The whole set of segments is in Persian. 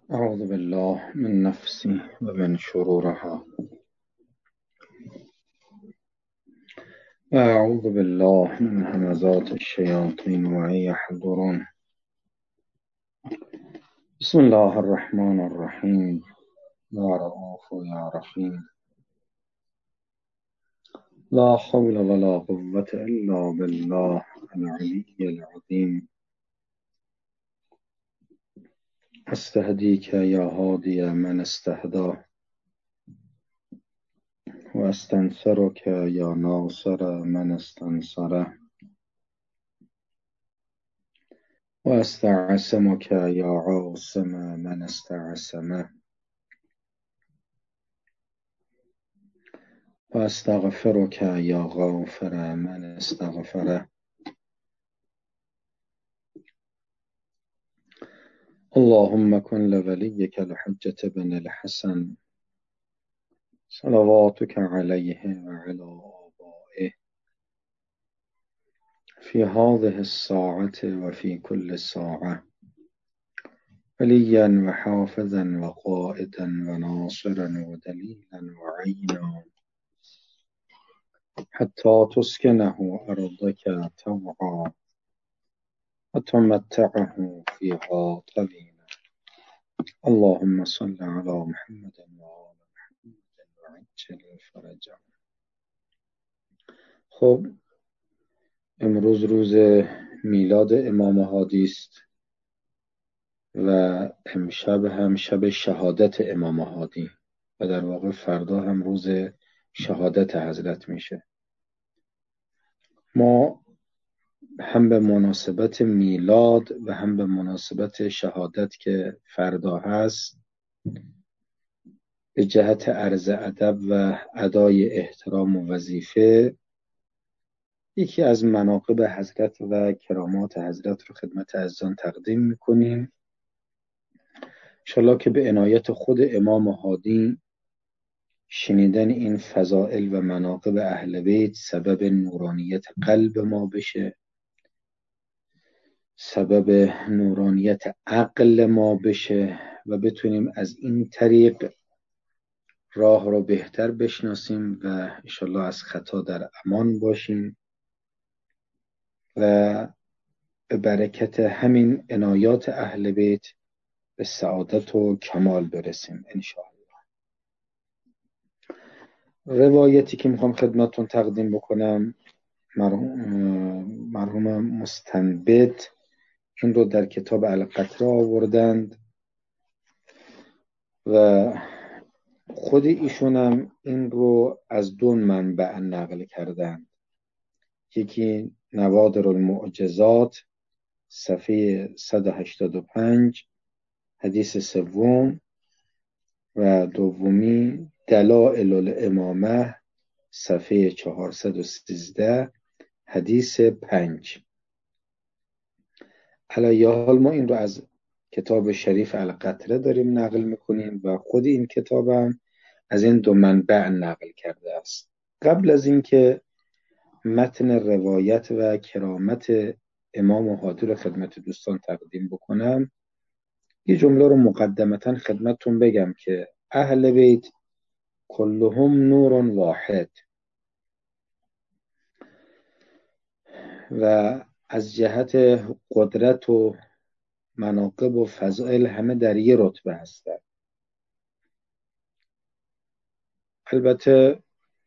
أعوذ بالله من نفسي ومن شرورها. أعوذ بالله من همزات الشياطين وأن يحضرون. بسم الله الرحمن الرحيم. يا رؤوف يا رحيم. لا حول ولا قوة إلا بالله العلي العظيم. أستهديك يا هادي من استهدى، وأستنصرك يا ناصر من استنصره، وأستعصمك يا عاصم من استعصمه، وأستغفرك يا غافر من استغفره. اللهم كن لوليك الحجة بن الحسن صلواتك عليه وعلى آبائه في هذه الساعة وفي كل ساعة، وليا وحافظا وقائدا وناصرا ودليلا وعينا، حتى تسكنه أرضك طوعا وتمتعه فيها طويلا. اللهم صل على محمد وآل محمد وعجل فرجه. خب، امروز روز میلاد امام هادی است و امشب هم شب شهادت امام هادی و در واقع فردا هم روز شهادت حضرت میشه. ما هم به مناسبت میلاد و هم به مناسبت شهادت که فردا هست، به جهت عرض ادب و ادای احترام و وظیفه، یکی از مناقب حضرت و کرامات حضرت رو خدمت عزیزان تقدیم میکنیم. انشالله که به عنایت خود امام هادی شنیدن این فضائل و مناقب اهل بیت سبب نورانیت قلب ما بشه، سبب نورانیت عقل ما بشه و بتونیم از این طریق راه رو بهتر بشناسیم و انشالله از خطا در امان باشیم و به برکت همین عنایات اهل بیت به سعادت و کمال برسیم انشاءالله. روایتی که میخوام خدمتتون تقدیم بکنم، مرحوم مستنبط این رو در کتاب القطره آوردند و خود ایشون هم این رو از دو منبع نقل کردند. یکی نوادر المعجزات صفحه 185 حدیث سوم و دومی دلائل الامامه صفحه 413 حدیث 5. علیه حال ما این رو از کتاب شریف القطره داریم نقل میکنیم و خود این کتاب هم از این دو منبع نقل کرده است. قبل از اینکه متن روایت و کرامت امام هادی رو خدمت دوستان تقدیم بکنم، یه جمله رو مقدمتا خدمتتون بگم که اهل بیت کلهم نور واحد و از جهت قدرت و مناقب و فضائل همه در یه رتبه هستند. البته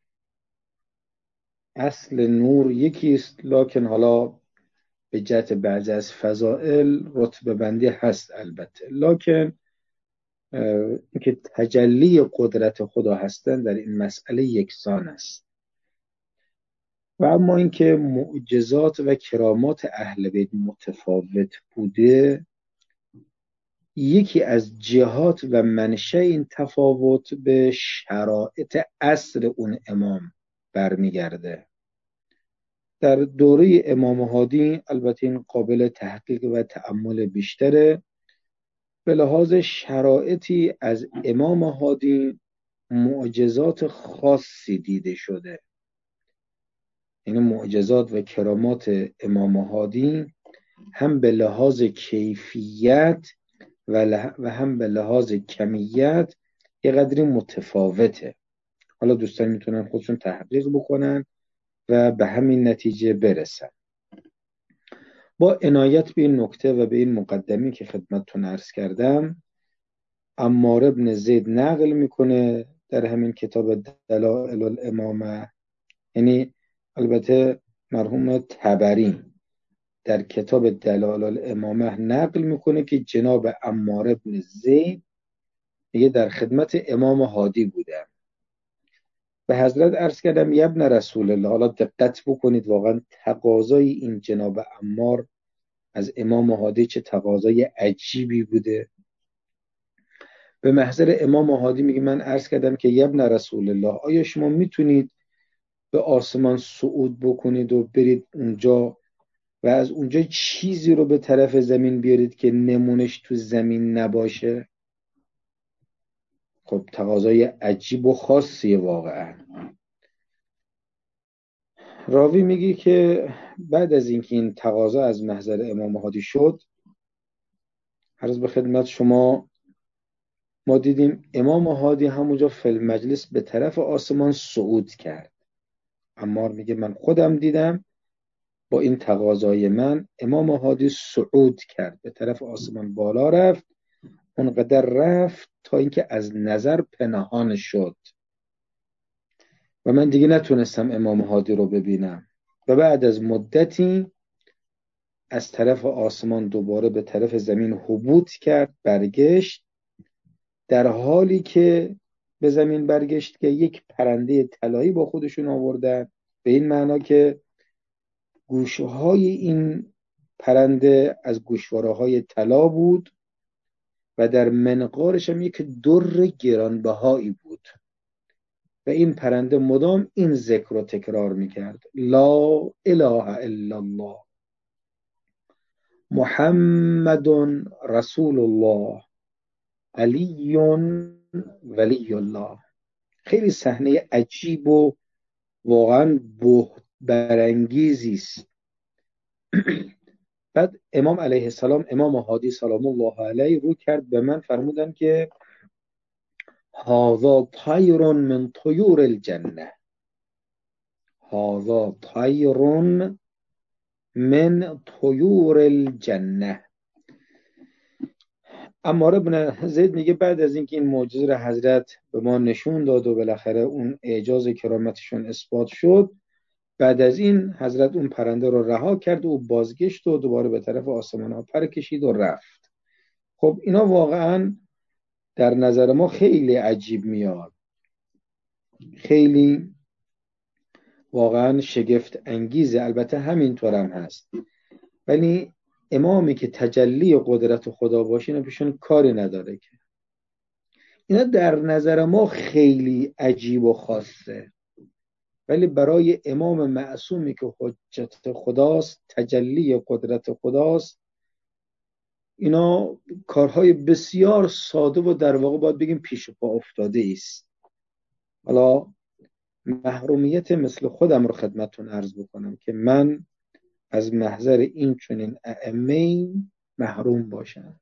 اصل نور یکی است، لکن حالا به جهت بعضی از فضائل رتبه بندی هست البته، لکن اینکه تجلی قدرت خدا هستن در این مسئله یکسان است. و اما اینکه معجزات و کرامات اهل بیت متفاوت بوده، یکی از جهات و منشأ این تفاوت به شرایط عصر اون امام برمیگرده. در دوره امام هادی البته این قابل تحقیق و تأمل بیشتره، به لحاظ شرایطی از امام هادی معجزات خاصی دیده شده. این معجزات و کرامات امام هادی هم به لحاظ کیفیت و هم به لحاظ کمیت یه قدری متفاوته. حالا دوستان میتونن خودشون تحقیق بکنن و به همین نتیجه برسن. با عنایت به این نکته و به این مقدمی که خدمتتون عرض کردم، عمار بن زید نقل میکنه در همین کتاب دلائل الامامه، یعنی البته مرحوم طبری در کتاب دلائل الامامه نقل میکنه که جناب عمار بن زید میگه در خدمت امام هادی بودم. به حضرت عرض کردم یا ابن رسول الله، حالا دقت بکنید واقعا تقاضای این جناب عمار از امام هادی چه تقاضای عجیبی بوده. به محضر امام هادی میگه من عرض کردم که یا ابن رسول الله، آیا شما میتونید به آسمان صعود بکنید و برید اونجا و از اونجا چیزی رو به طرف زمین بیارید که نمونش تو زمین نباشه؟ خب تقاضای عجیب و خاصیه واقعا. راوی میگه که بعد از اینکه این تقاضا از محضر امام هادی شد، عرض به خدمت شما، ما دیدیم امام هادی همونجا فی المجلس به طرف آسمان صعود کرد. عمار میگه من خودم دیدم با این تقاضای من امام هادی صعود کرد، به طرف آسمان بالا رفت، اونقدر رفت تا اینکه از نظر پنهان شد و من دیگه نتونستم امام هادی رو ببینم. و بعد از مدتی از طرف آسمان دوباره به طرف زمین هبوط کرد، برگشت، در حالی که به زمین برگشت که یک پرنده طلایی با خودشون آوردن، به این معنا که گوشهای این پرنده از گوشواره‌های طلا بود و در منقارش هم یک در گرانبهایی بود و این پرنده مدام این ذکر رو تکرار میکرد: لا اله الا الله محمد رسول الله علی ولی الله. خیلی صحنه عجیب و واقعا بهت برانگیزی است. بعد امام علیه السلام، امام هادی سلام الله علیه، رو کرد به من، فرمودن که هذا طیر من طیور الجنه، هذا طیر من طیور الجنه. عمار بن زید میگه بعد از اینکه این معجزه رو حضرت به ما نشون داد و بالاخره اون اعجاز کرامتشون اثبات شد، بعد از این حضرت اون پرنده رو رها کرد و بازگشت و دوباره به طرف آسمان ها پر کشید و رفت. خب اینا واقعا در نظر ما خیلی عجیب میاد، خیلی واقعا شگفت انگیزه. البته همینطور هم هست، ولی امامی که تجلی قدرت خدا باشه اینا پیشون کاری نداره که. اینا در نظر ما خیلی عجیب و خاصه، ولی برای امام معصومی که حجت خداست، تجلی قدرت خداست، اینا کارهای بسیار ساده و در واقع باید بگیم پیش پا افتاده است. حالا محرومیت مثل خودم رو خدمتتون عرض بکنم که من از محضر این چنین ائمه محروم باشم.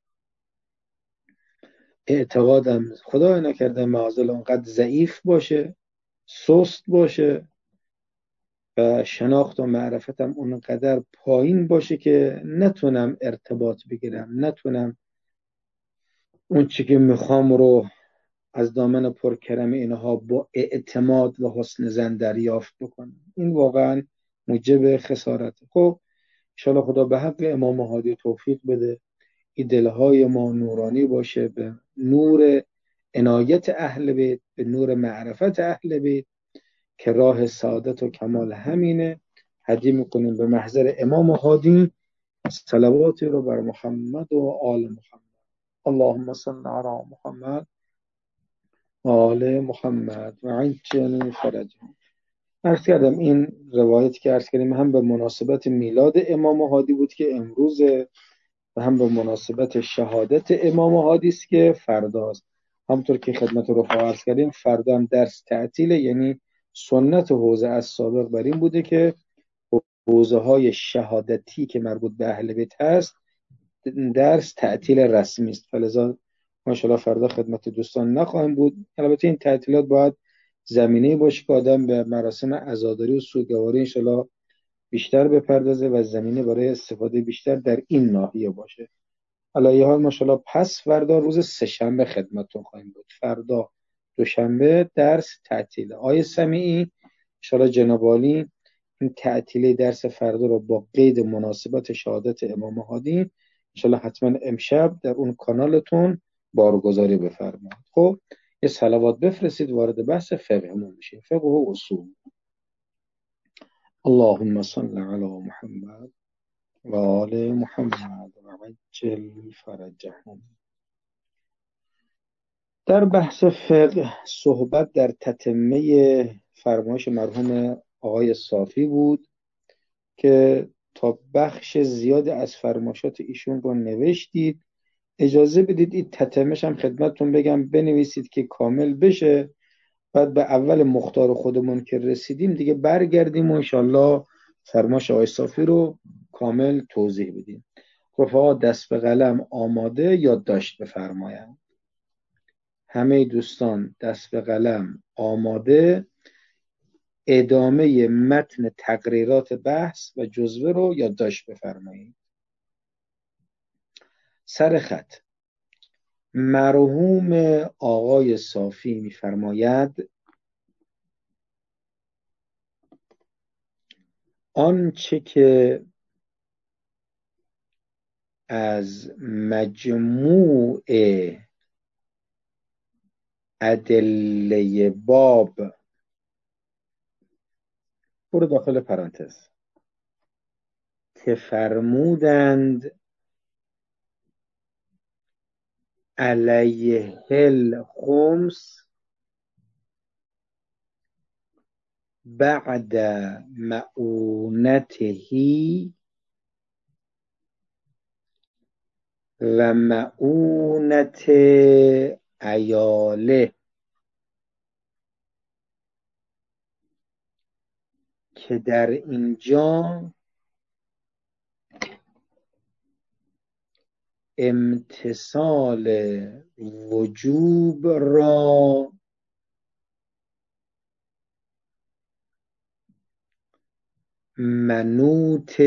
اعتقادم خدا نکرده معاذالله اونقدر ضعیف باشه، سست باشه و شناخت و معرفتم اونقدر پایین باشه که نتونم ارتباط بگیرم، نتونم اون چی که میخوام رو از دامن پرکرم اینها با اعتماد و حسن ظن دریافت بکنم. این واقعا موجب خسارته. خب انشاءالله خدا به حق امام هادی توفیق بده، این دلهای ما نورانی باشه به نور عنایت اهل بیت، به نور معرفت اهل بیت که راه سعادت و کمال همینه. هدیه میکنیم به محضر امام هادی صلواتی رو بر محمد و آل محمد. اللهم صل علی محمد و آل محمد و عجل فرجهم. عرض کردم این روایتی که عرض کردیم هم به مناسبت میلاد امام هادی بود که امروز، و هم به مناسبت شهادت امام هادی است که فرداست. همونطور که خدمت رفقا عرض کردیم فردا هم درس تعطیله، یعنی سنت حوزه از سابق بر این بوده که حوزه های شهادتی که مربوط به اهل بیت هست درس تعطیل رسمی است، فلذا ما انشاءالله فردا خدمت دوستان نخواهیم بود. البته این تعطیلات باید زمینه باشه که آدم به مراسم عزاداری و سوگواری انشاءالله بیشتر بپردازه و زمینه برای استفاده بیشتر در این ناحیه باشه. علیه حال ماشاءالله پس فردا روز سه‌شنبه خدمتتون خواهیم بود. فردا دوشنبه درس تعطیله. آیه سمیعی انشاءالله جناب عالی این تعطیله درس فردا رو با قید مناسبت شهادت امام هادی انشاءالله حتما امشب در اون کانالتون بارگذاری بفرمایید. خب یه صلوات بفرستید وارد بحث فقهمون بشیم. فقه و اصول. اللهم صل علی محمد و آل محمد و عجل فرجهم. در بحث فقه صحبت در تتمه فرمایش مرحوم آقای صافی بود که تا بخش زیاد از فرمایشات ایشون رو نوشتید. اجازه بدید این تتمهش هم خدمتتون بگم بنویسید که کامل بشه، بعد به اول مختار خودمون که رسیدیم دیگه برگردیم و انشالله فرمایش آقای صافی رو کامل توضیح بدیم. رفقا دست به قلم آماده یادداشت بفرمایند. همه دوستان دست به قلم آماده، ادامه متن تقریرات بحث و جزوه رو یادداشت بفرمایید. سر خط مرحوم آقای صافی می‌فرماید آنچه که از مجموع ادله باب، برو داخل پرانتز، که فرمودند علیه الخمس بعد مؤونته و مؤونت عیاله، که در اینجا امتثال وجوب را منوط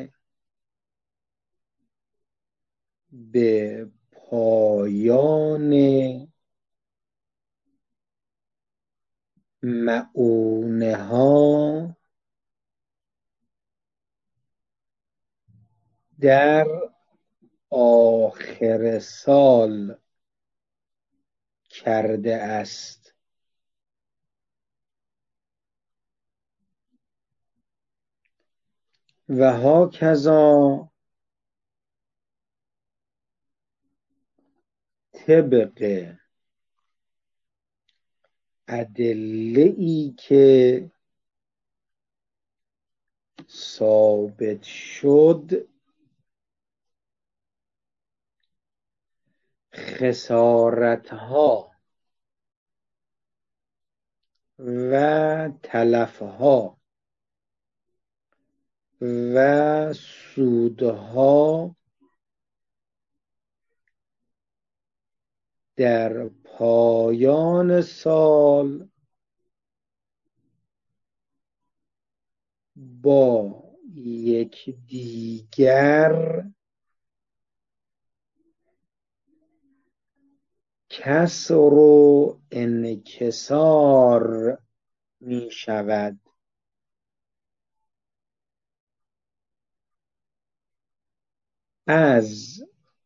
به پایان مؤونه ها در آخر سال کرده است. و هاکذا طبق ادله‌ای که ثابت شد خسارتها و تلفها و سودها در پایان سال با یکدیگر کسر و انکسار می شود. از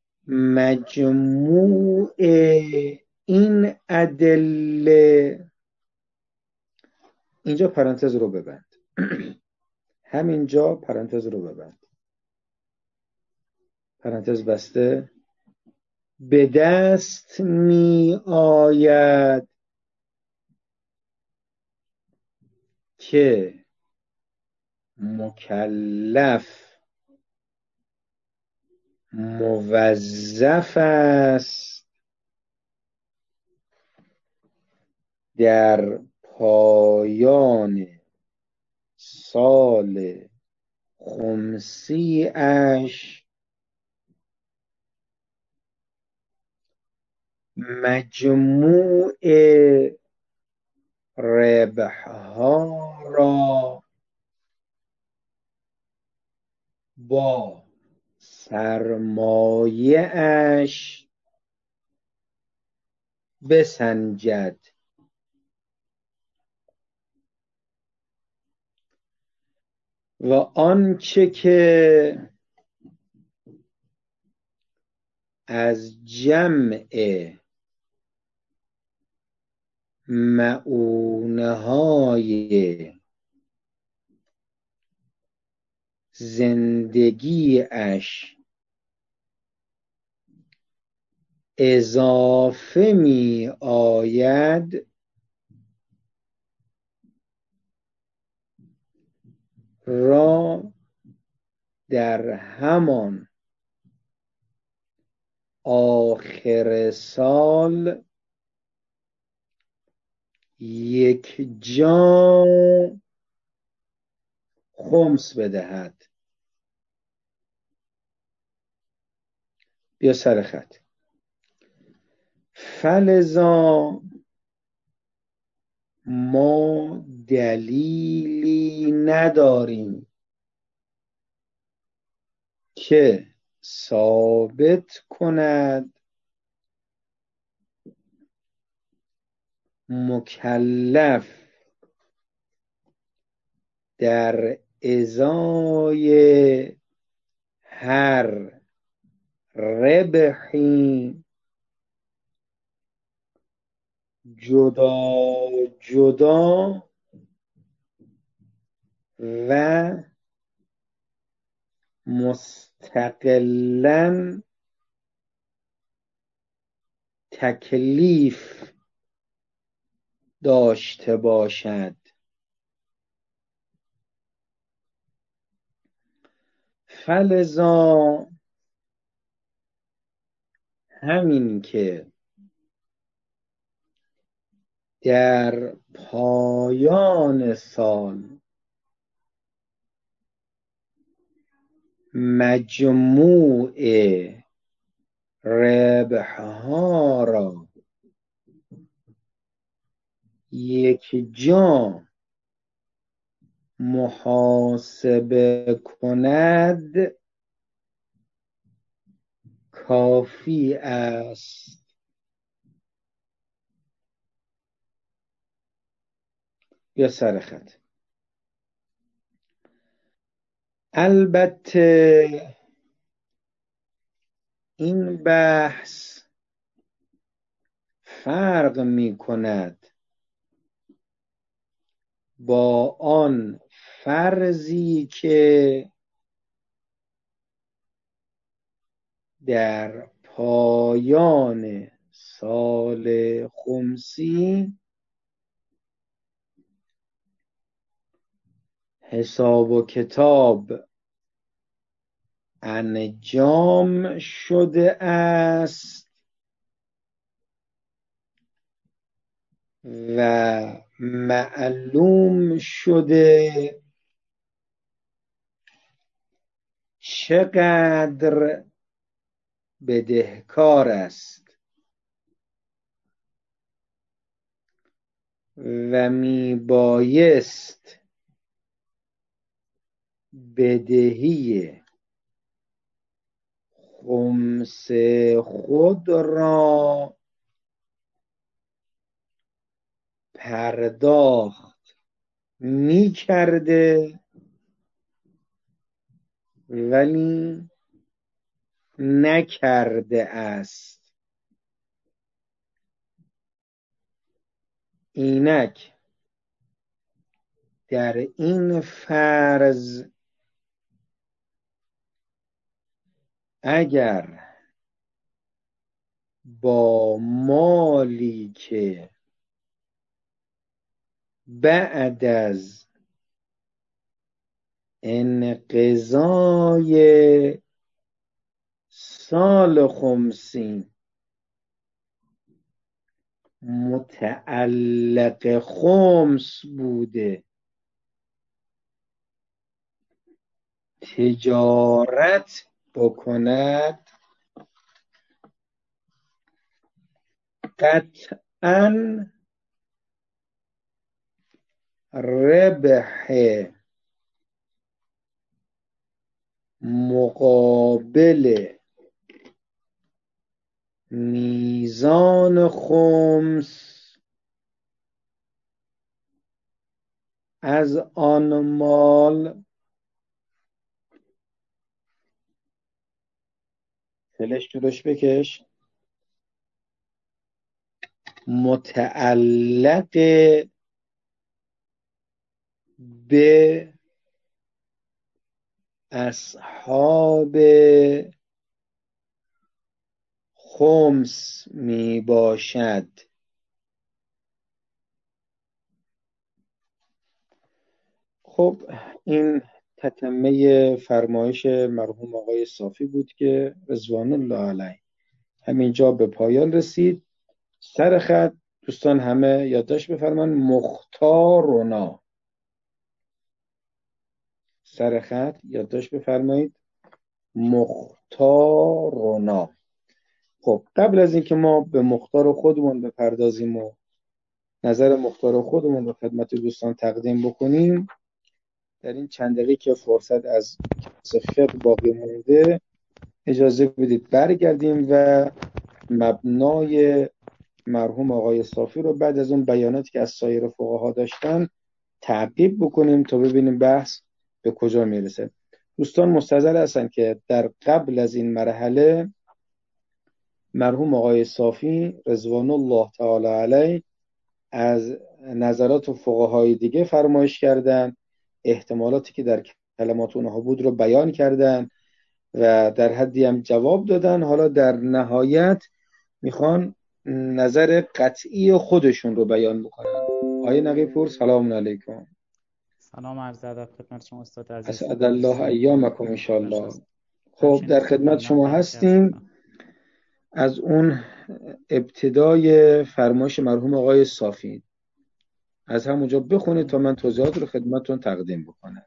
مجموع این ادله، اینجا پرانتز رو ببند همینجا پرانتز رو ببند، پرانتز بسته، به دست می آید که مکلف موظف است در پایان سال خمسی اش مجموع ربحها را با سرمایه اش بسنجد و آنچه که از جمع مؤونه‌های زندگی اش اضافه می آید را در همان آخر سال یک جا خمس بدهد. بیا سر خط. فلذا ما دلیلی نداریم که ثابت کند مکلف در ازای هر ربحی جدا جدا و مستقلاً تکلیف داشته باشد. فلذا همین که در پایان سال مجموع ربحها را یک جا محاسبه کند کافی است. یا سر خط. البته این بحث فرق می کند با آن فرضی که در پایان سال خمسی حساب و کتاب انجام شده است و معلوم شده چقدر بدهکار است و می بایست بدهی خمس خود را پرداخت می کرده ولی نکرده است. اینک در این فرض اگر با مالی که بعد از انقضای سال خمسی متعلق خمس بوده تجارت بکند قطعا ربح مقابل میزان خمس از آن مال فلش جلوش بکش متعلق به اصحاب خمس می باشد. خب این تتمه فرمایش مرحوم آقای صافی بود که رضوان الله علیه همینجا به پایان رسید. سر خط دوستان همه یادداشت بفرمایید مختارنا. سر خط یادداشت بفرمایید مختارنا. خب قبل از اینکه ما به مختار خودمون بپردازیم و نظر مختار خودمون رو خدمت دوستان تقدیم بکنیم، در این چند دقیقه که فرصت از کلاس فقه باقی مونده اجازه بدید برگردیم و مبنای مرحوم آقای صافی رو بعد از اون بیاناتی که از سایر فقها داشتن تعقیب بکنیم تا ببینیم بحث به کجا میرسه. دوستان مستحضر هستن که در قبل از این مرحله مرحوم آقای صافی رضوان الله تعالی علیه از نظرات فقهای دیگه فرمایش کردن، احتمالاتی که در کلمات اونها بود رو بیان کردن و در حدی هم جواب دادن. حالا در نهایت میخوان نظر قطعی خودشون رو بیان بکنن. آقای نقی‌پور سلام علیکم. سلام عرض ادب خدمت شما استاد عزیز. اسعد الله ایامکم ان شاء الله. خب در خدمت شما هستیم. از اون ابتدای فرمایش مرحوم آقای صافی از همونجا بخونید تا من توضیحات رو خدمتتون تقدیم بکنم.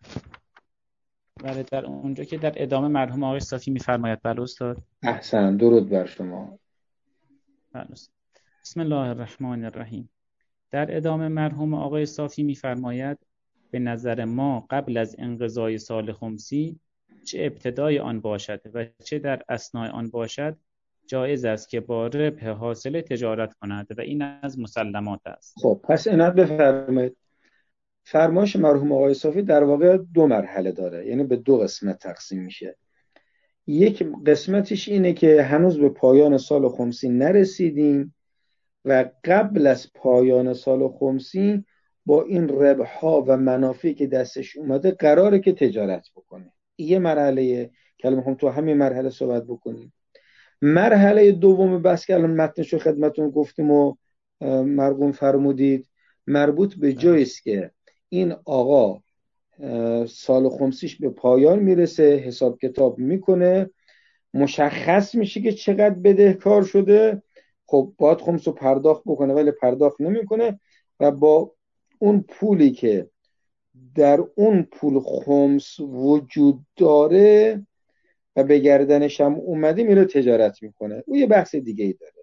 بله در اونجا که در ادامه مرحوم آقای صافی میفرماید. بله استاد. احسن، درود بر شما. بله استاد. بسم الله الرحمن الرحیم. در ادامه مرحوم آقای صافی میفرماید به نظر ما قبل از انقضای سال خمسی چه ابتدای آن باشد و چه در اثنای آن باشد جایز است که با ربح حاصل تجارت کند و این از مسلمات است. خب پس عنایت بفرمایید. فرمایش مرحوم آقای صافی در واقع دو مرحله داره، یعنی به دو قسمت تقسیم میشه. یک قسمتش اینه که هنوز به پایان سال خمسی نرسیدیم و قبل از پایان سال خمسی با این ربح‌ها و منافعی که دستش اومده قراره که تجارت بکنه. یه مرحله که الان میخوام تو همین مرحله صحبت بکنیم. مرحله دوم بس که الان متنشو خدمتون گفتیم و مرقوم فرمودید مربوط به جایی است که این آقا سال خمسیش به پایان میرسه، حساب کتاب میکنه، مشخص میشه که چقدر بدهکار شده. خب باید خمس رو پرداخت بکنه ولی پرداخت نمیکنه و با اون پولی که در اون پول خمس وجود داره و به گردنش هم اومده میره تجارت میکنه. او یه بحث دیگه ای داره.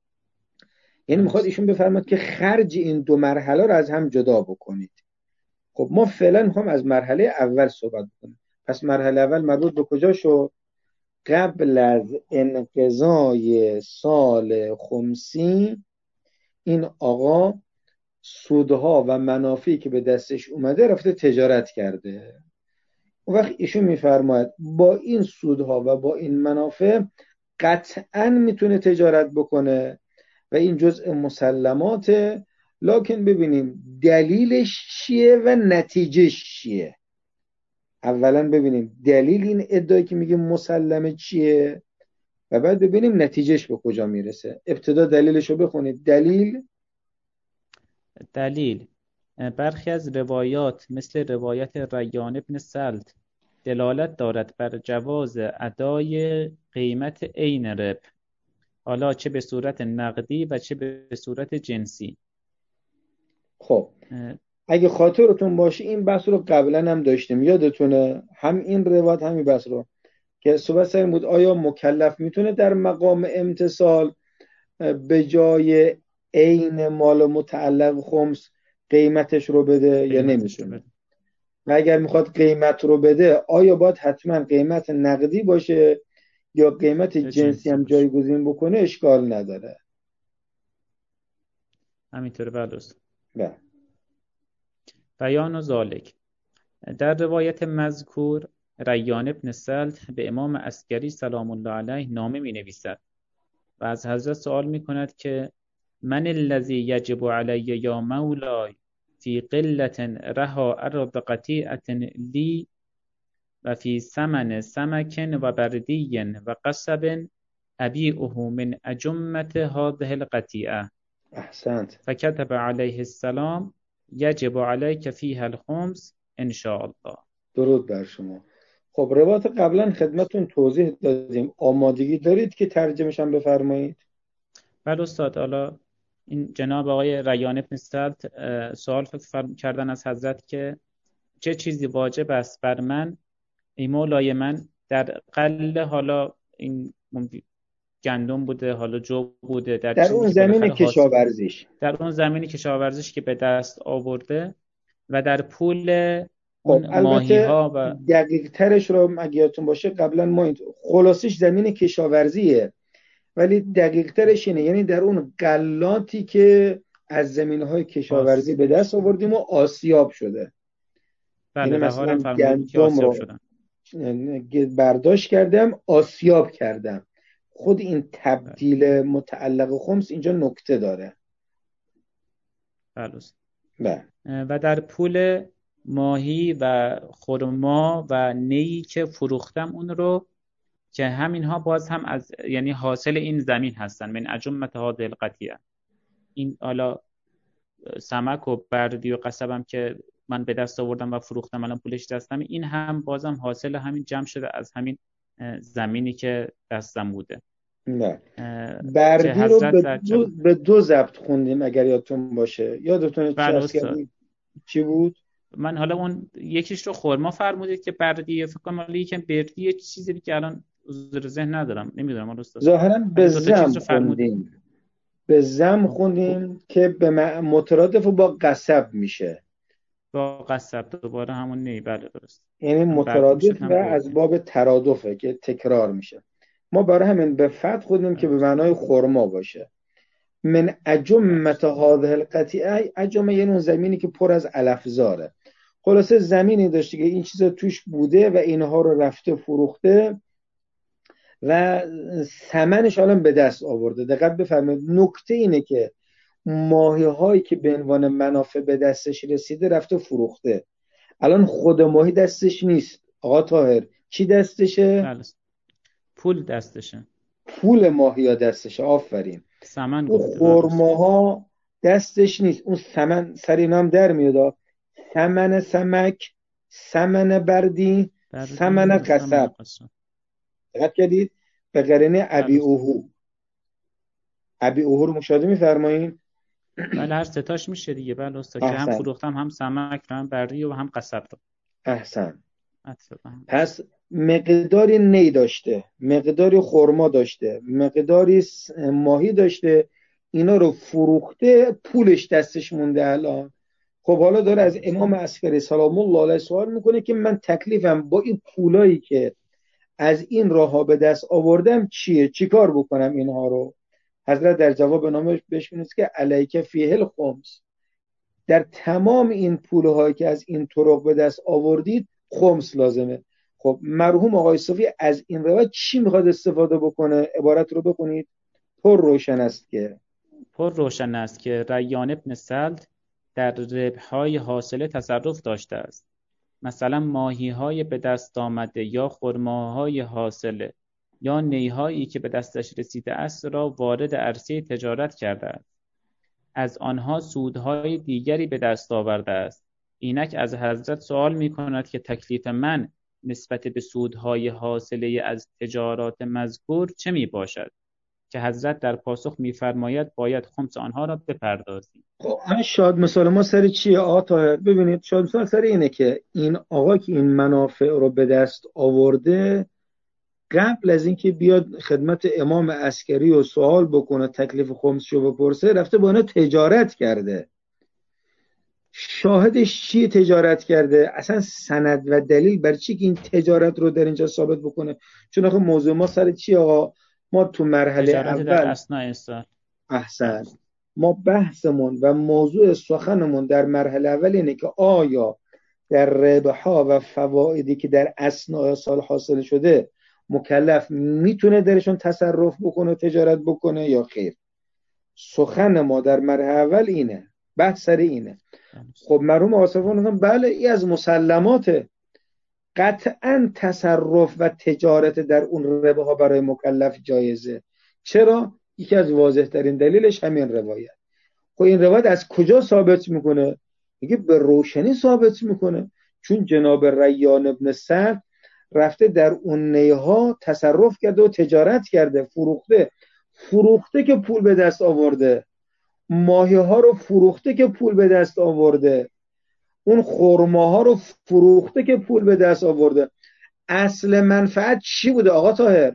یعنی میخواد ایشون بفرماد که خرج این دو مرحله رو از هم جدا بکنید. خب ما فعلا میخوام از مرحله اول صحبت کنیم. پس مرحله اول مربوط به کجا شد؟ قبل از انقضای سال خمسی این آقا سودها و منافعی که به دستش اومده رفته تجارت کرده. اون وقت ایشون میفرماید با این سودها و با این منافع قطعا میتونه تجارت بکنه و این جزء مسلماته. لکن ببینیم دلیلش چیه و نتیجهش چیه. اولا ببینیم دلیل این ادعایی که میگه مسلمه چیه و بعد ببینیم نتیجهش به کجا میرسه. ابتدا دلیلشو بخونید. دلیل برخی از روایات مثل روایت ریان ابن سلط دلالت دارد بر جواز ادای قیمت عین ربح، حالا چه به صورت نقدی و چه به صورت جنسی. خب اگه خاطرتون باشه این بحث رو قبلا هم داشتیم، یادتونه؟ هم این روایت همین بحث رو که صحبت سر بود آیا مکلف میتونه در مقام امتصال به جای عین مال متعلق خمس قیمتش رو بده یا نمیتونه؟ و اگر میخواد قیمت رو بده آیا باید حتما قیمت نقدی باشه یا قیمت جنسی هم جایگزین بکنه؟ اشکال نداره. همینطوره. بله استاد. بله. بیان ذالک. در روایت مذکور ریان بن سلت به امام عسکری سلام الله علیه نامه می نویسد و از حضرت سوال می کند که من الذی یجب علی یا مولای فی قلة رها ارض قطیعة لی و فی ثمن سمک و بردی و قصب ابیعه من اجمة هذه القطیعة. احسنت. فکتب علیه السلام یجب علیک فیها الخمس ان شاء الله. درود بر شما. خب روایت قبلا خدمتون توضیح دادیم، آمادگی دارید که ترجمه‌ش هم بفرمایید؟ بله استاد. حالا این جناب آقای ریان بن سلت سوال کردن از حضرت که چه چیزی واجب است بر من ای مولای من در قله، حالا این گندم بوده، حالا جو بوده، در اون زمین کشاورزیش، در اون زمین کشاورزیش که به دست آورده و در پول خب اون ماهی ها و دقیق ترش رو اگه یادتون باشه قبلا ما خلاصش زمین کشاورزیه، ولی دقیق ترش اینه یعنی در اون غلاتی که از زمینهای کشاورزی به دست آوردیم و آسیاب شده. بله. یعنی مثلا گندم رو برداشت کردم آسیاب کردم. خود این تبدیل متعلق خمس اینجا نکته داره. بله. و در پول ماهی و خرما و نیی که فروختم اون رو، که همینها باز هم از یعنی حاصل این زمین هستن، من اجمة هذه القطیعة. این حالا سمک و بردی و قصبم که من به دست آوردم و فروختم الان پولش دستم، این هم بازم حاصل همین جمع شده از همین زمینی که دستم بوده. نه بردی رو به دو ضبط خوندیم اگر یادتون باشه. یادتون چی بود؟ من حالا اون یکیش رو خرما فرمودید که بردی، فکر کنم حالا یکم بردی یه چیزی که الان حضور ذهن ندارم، نمیدونم اون استاد. ظاهرا به زم خوندیم، به زم خوندیم که به مترادف با قصب میشه. با قصب دوباره همون نی. بله درست. یعنی مترادف و از باب ترادفه که تکرار میشه. ما برای همین به فتح خوندیم که به معنای خرما باشه. من اجمة هذه القطیعه، اجمه یعنی اون زمینی که پر از علفزاره. خلاصه زمینی داشته که این چیزا توش بوده و اینها رو رفته فروخته و ثمنش الان به دست آورده. دقت بفرمایید نکته اینه که ماهی هایی که به عنوان منافع به دستش رسیده رفته فروخته. الان خود ماهی دستش نیست. آقا طاهر چی دستشه؟ بله. پول دستشه. پول ماهی ها دستشه. آفرین. ثمن گفته. خرماها دستش نیست. اون ثمن سر اینا هم در میاد. ثمن سمک، ثمن بردی، ثمن قصب. دقت کردید؟ به قرینه ابیعه. ابیعه رو مشاهده می‌فرمایید؟ بله هر ستاش میشه دیگه. بله استاد که هم فروختم هم سمک هم بردی و هم قصب رو. احسن. پس مقداری نی داشته، مقداری خرما داشته، مقداری ماهی داشته، اینا رو فروخته، پولش دستش مونده الان. خب حالا داره از امام عسکری سلام الله علیه سوال میکنه که من تکلیفم با این پولایی که از این راهها به دست آوردم چیه؟ چیکار بکنم اینها رو؟ حضرت در جواب نامش بهش میگه که علیک فیه الخمس، در تمام این پولهایی که از این طرق به دست آوردید خمس لازمه. خب مرحوم آقای صوفی از این روایت چی میخواد استفاده بکنه؟ عبارت رو بخونید. پر روشن است که ریان بن سلت در ربح‌های حاصله تصرف داشته است. مثلا ماهی‌های به دست آمده یا خرماهای حاصله یا نی‌هایی که به دستش رسیده است را وارد عرصه تجارت کرده است. از آنها سودهای دیگری به دست آورده است. اینک از حضرت سوال می‌کند که تکلیف من نسبت به سودهای حاصله از تجارات مذکور چه میباشد؟ که حضرت در پاسخ می‌فرماید باید خمس آنها را بپردازید. خب شاید مثال ما سر چیه آقا طاهر؟ ببینید شاید مثال سر اینه که این آقا که این منافع رو به دست آورده قبل از اینکه بیاد خدمت امام عسکری و سوال بکنه تکلیف خمسشو بپرسه رفته با اینا تجارت کرده. شاهدش چیه تجارت کرده؟ اصلا سند و دلیل بر چی که این تجارت رو در اینجا ثابت بکنه؟ چون آخه موضوع ما سر چی آقا؟ ما تو مرحله تجارت اول در اثناء استار. احسن، ما بحثمون و موضوع سخنمون در مرحله اول اینه که آیا در ربح‌ها و فوایدی که در اثناء سال حاصل شده مکلف میتونه درشون تصرف بکنه و تجارت بکنه یا خیر. سخن ما در مرحله اول اینه، بحث سر اینه. خب مرحوم آصفان میگن بله این از مسلماته، قطعا تصرف و تجارت در اون ربح‌ها برای مکلف جایزه. چرا؟ یکی از واضح ترین دلیلش همین روایت. خب این روایت از کجا ثابت میکنه؟ میگه به روشنی ثابت میکنه، چون جناب ریان ابن سعد رفته در اون نیها تصرف کرده و تجارت کرده، فروخته که پول به دست آورده، ماهی ها رو فروخته که پول به دست آورده، اون خرماها رو فروخته که پول به دست آورده. اصل منفعت چی بوده آقا طاهر؟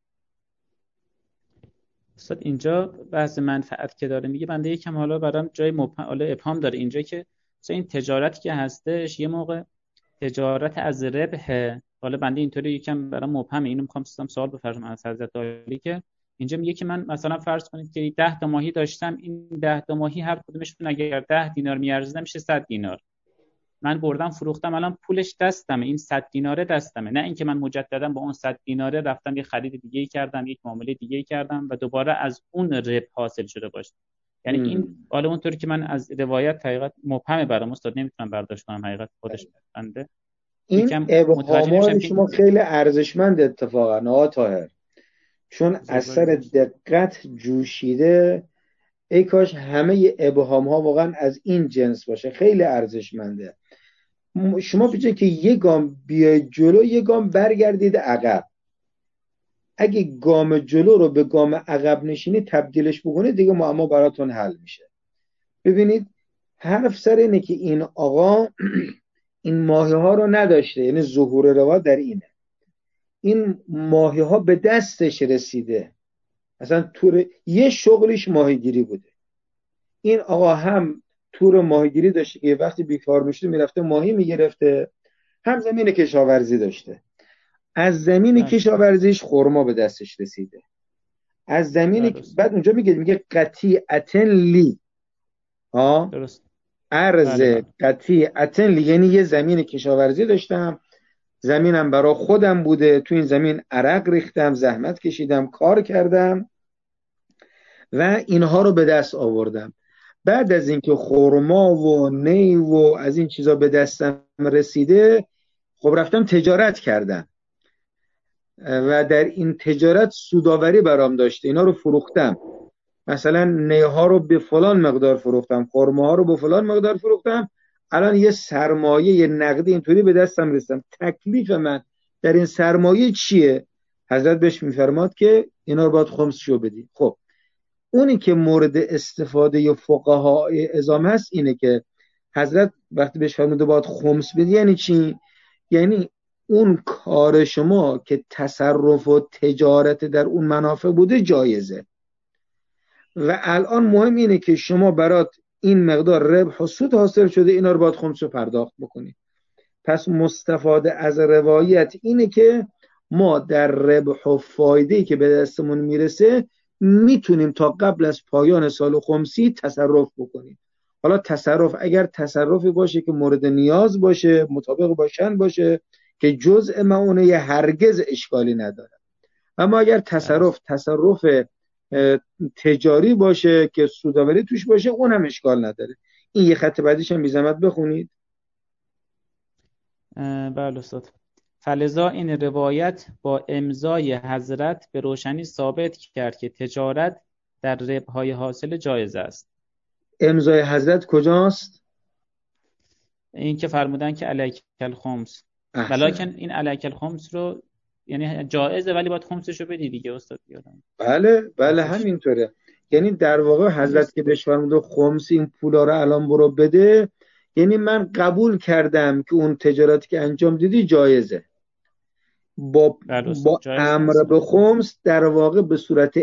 استاد اینجا بحث منفعت که داره میگه، بنده یکم حالا برام جای ابهام داره اینجا که مثلا این تجارتی که هستش یه موقع تجارت از ربح، حالا بنده اینطوری یکم برام مبهمه، اینو میخوام سوال بپرسم از حضرت عالی که اینجا میگه که من مثلا فرض کنید که 10 تا ماهی داشتم، این 10 تا ماهی هر کدومشون اگر 10 دینار میارزیدن میشه 100 دینار، من بردم فروختم، الان پولش دستمه، این 100 دیناره دستمه، نه اینکه من مجددا با اون 100 دیناره رفتم یه خرید دیگه کردم، یک معامله دیگه کردم و دوباره از اون ربح حاصل شده باشه. یعنی این حالا اونطوری که من از روایت حقیقت مبهمه برام استاد، نمیتونم برداشت کنم حقیقت خودش بنده. این ابهامات شما خیلی ارزشمند اتفاقا آقا طاهر، چون اثر دقت جوشیده. ای کاش همه ابهام ها واقعا از این جنس باشه، خیلی ارزشمنده. شما بجای که یه گام بیاید جلو یه گام برگردید عقب. اگه گام جلو رو به گام عقب نشینی تبدیلش بکنید دیگه معما براتون حل میشه. ببینید حرف سر اینه که این آقا این ماهی ها رو نداشته، یعنی ظهور روایت در اینه، این ماهی ها به دستش رسیده، اصلا تور یه شغلش ماهیگیری بوده. این آقا هم تور ماهیگیری داشته که وقتی بیکار میشده میرفته ماهی میگرفته، هم زمین کشاورزی داشته. از زمین کشاورزیش خرما به دستش رسیده، از زمین بعد اونجا میگه قطیعتن لی، ارز قطیعتن لی، یعنی یه زمین کشاورزی داشتم، زمینم برای خودم بوده، تو این زمین عرق ریختم، زحمت کشیدم، کار کردم و اینها رو به دست آوردم. بعد از اینکه خرما و نی و از این چیزا به دستم رسیده، خب رفتم تجارت کردم و در این تجارت سوداوری برام داشته، اینا رو فروختم. مثلا نیها رو به فلان مقدار فروختم، خرما ها رو به فلان مقدار فروختم، الان یه سرمایه یه نقدی اینطوری به دستم رسیدم. تکلیف من در این سرمایه چیه؟ حضرت بهش میفرماد که اینا رو باید خمسشو بدی. خب اونی که مورد استفاده یا فقها اعظام هست اینه که حضرت وقتی بهش فرموده باید خمس بدی یعنی چی؟ یعنی اون کار شما که تصرف و تجارت در اون منافع بوده جایزه و الان مهم اینه که شما برات این مقدار ربح و سود حاصل شده، اینا رو باید خمسو پرداخت بکنی. پس مستفاده از روایت اینه که ما در ربح و فایده‌ای که به دستمون میرسه میتونیم تا قبل از پایان سال خمسی تصرف بکنیم. حالا تصرف اگر تصرفی باشه که مورد نیاز باشه، مطابق باشن باشه که جزء معونه هرگز اشکالی نداره. اما اگر تصرف تجاری باشه که سوداوری توش باشه اون هم اشکال نداره. این یه خط بعدیش هم بی زحمت بخونید. بله استاد. فلذا این روایت با امضای حضرت به روشنی ثابت کرد که تجارت در ربح‌های حاصل جایز است. امضای حضرت کجاست؟ این که فرمودن که علیک الخمس، ولیکن این علیک الخمس رو یعنی جایزه ولی باید خمسش رو بدی دیگه استاد بیادم. بله همینطوره. یعنی در واقع حضرت که بهش فرموده خمس این پولا رو الان برو بده، یعنی من قبول کردم که اون تجارتی که انجام دیدی جایزه. با بله استاد جایز امر هست. به خمس در واقع به صورت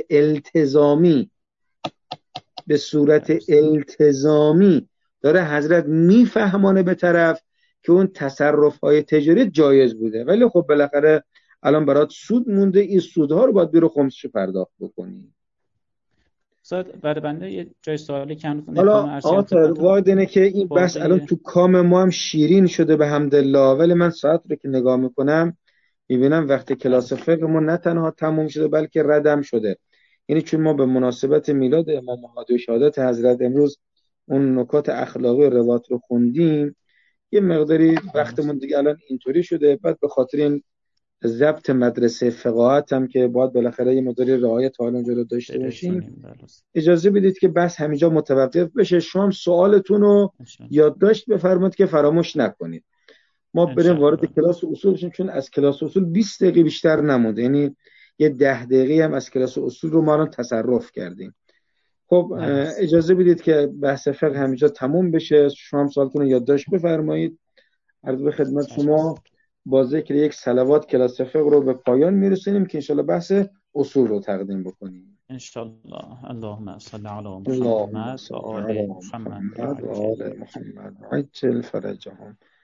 التزامی داره حضرت میفهمانه به طرف که اون تصرف های تجاری جایز بوده، ولی خب بالاخره الان برات سود مونده، این سودها رو باید بیرو خمسش پرداخت بکنی. استاد برای بنده یه جای سوالی که هنوز نمیخوام حالا عرض کردم آخر خدمتتون واید اینه که این بس الان واقعی. تو کام ما هم شیرین شده به حمدالله، ولی من ساعت رو که نگاه میکنم میبینم وقتی کلاس بله فقه نه تنها تموم شده بلکه ردم شده. یعنی چون ما به مناسبت میلاد امام مهدی و شهادت حضرت امروز اون نکات اخلاقی و روات رو خوندیم، یه مقداری بله وقتمون دیگه الان اینطوری شده. بعد به خاطر این ضبط مدرسه فقاهت هم که باید بالاخره یه مقداری رعایت حال اونجا رو داشته باشیم، برسونیم. بله استاد اجازه بدید که بس همینجا متوقف بشه. شما هم سوالتون رو یادداشت بفرمایید که فراموش نکنید. ما بریم وارد انشاءالله. کلاس اصول بشیم، چون از کلاس اصول 20 دقیقه بیشتر نمونده، یعنی یه 10 دقیقه هم از کلاس اصول رو ما الان تصرف کردیم. خب بله استاد. اجازه بدید که بحث فقه همینجا تموم بشه. شما هم سوالتون رو یادداشت بفرمایید. عرض به خدمت چشم شما استاد. با ذکر یک صلوات کلاس فقه رو به پایان میرسونیم که انشاءالله بحث اصول رو تقدیم بکنیم. انشاءالله. اللهم صل علی اللهم محمد و صل آل علی محمد و محمد و عجل آل محمد عجل فرجهم.